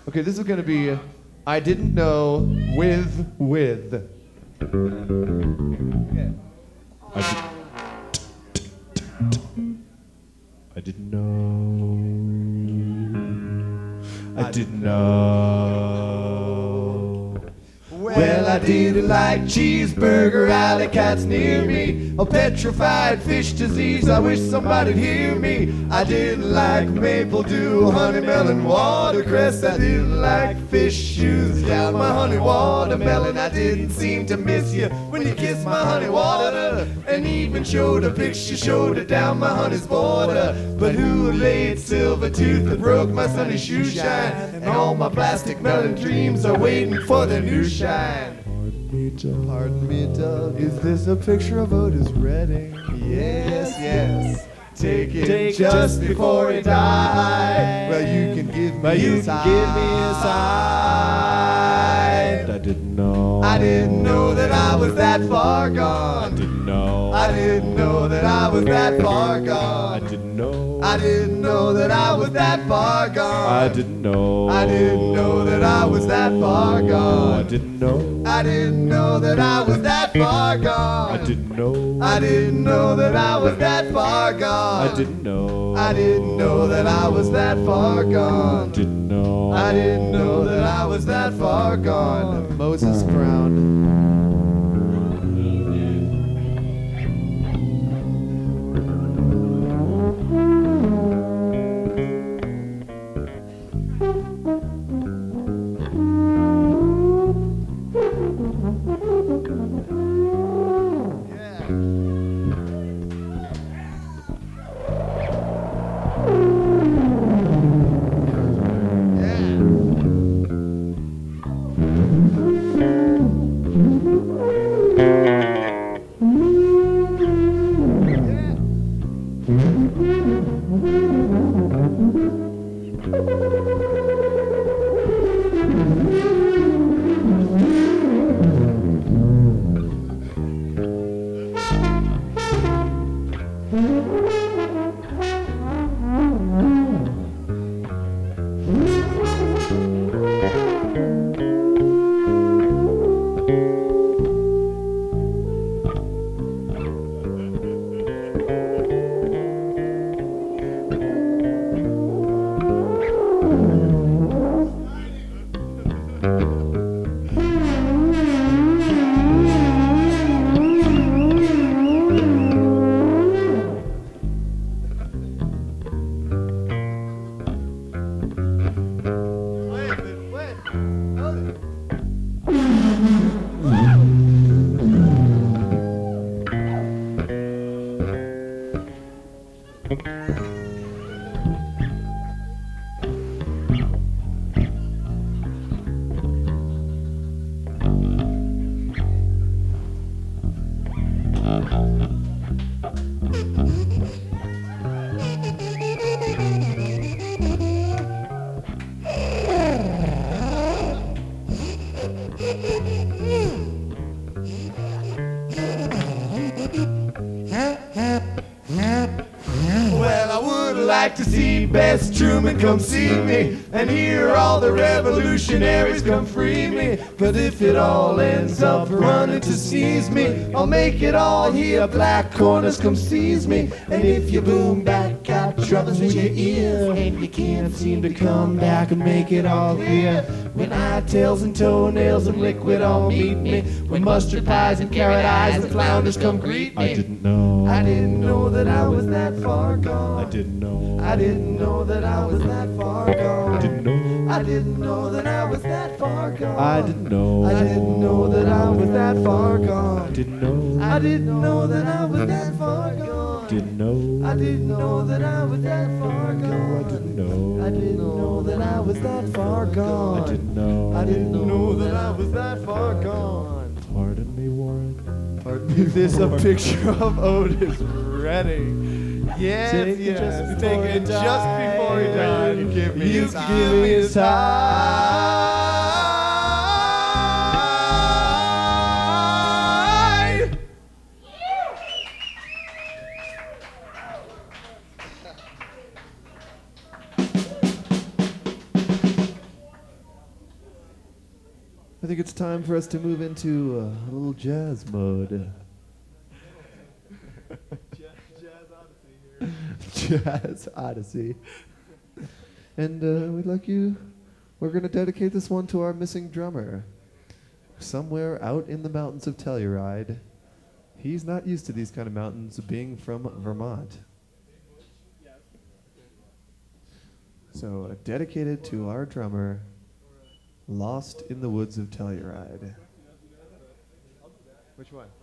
Okay, this is gonna be I Didn't Know with. Okay. I didn't know. I didn't know. Well, I didn't like cheeseburger, alley cats near me, or petrified fish disease. I wish somebody'd hear me. I didn't like maple dew, honey melon, watercress. I didn't like fish shoes down my honey watermelon. I didn't seem to miss you when you kissed my honey water, and even showed a picture, showed it down my honey's border. But who laid silver tooth that broke my sunny shoe shine? And all my plastic melon dreams are waiting for their new shine. Pardon me, Doug. Is this a picture of Otis Redding? Yes, yes. Take it just before he died. Well, you can give me a sign. I didn't know. I didn't know that I was that far gone. I didn't know. I didn't know that I was that far gone. I didn't know. I didn't know that I was that far gone. I didn't know. I didn't know that I was that far gone. I didn't know. I didn't know that I was that far gone. I didn't know. I didn't know that I was that far gone. I didn't know. I didn't know that I was that far gone. Didn't know. I didn't know that I was that far gone. Moses Brown. Well, I would like to see Bess Truman come see me, and hear all the revolutionaries come free me. But if it all ends up running to seize me, I'll make it all here, black corners come seize me. And if you boom back, got troubles with your ear, and you can't seem to come back and make it all clear, when eyetails and toenails and liquid all meet me, when mustard pies and carrot eyes and flounders come greet me. I didn't know. I didn't know that I was that far gone. I didn't know. I didn't know that I was that far gone. I didn't know. I didn't know that I was that far gone. I didn't know. I didn't know that I was that far gone. Didn't know. I didn't know that I was that far gone. Didn't know. I didn't know that I was that far gone. I didn't know. I didn't know that I was that far gone. I didn't know. I didn't know that I was that far gone. Pardon me, Warren. Pardon me. Is this a picture of Otis Redding? Yes, Take it yes. just Take before it he just died. before he died. You give me You a sign. give me a sign. I think it's time for us to move into a little jazz mode. Jazz Odyssey. And we're going to dedicate this one to our missing drummer. Somewhere out in the mountains of Telluride. He's not used to these kind of mountains, being from Vermont. So, dedicated to our drummer, lost in the woods of Telluride. Which one?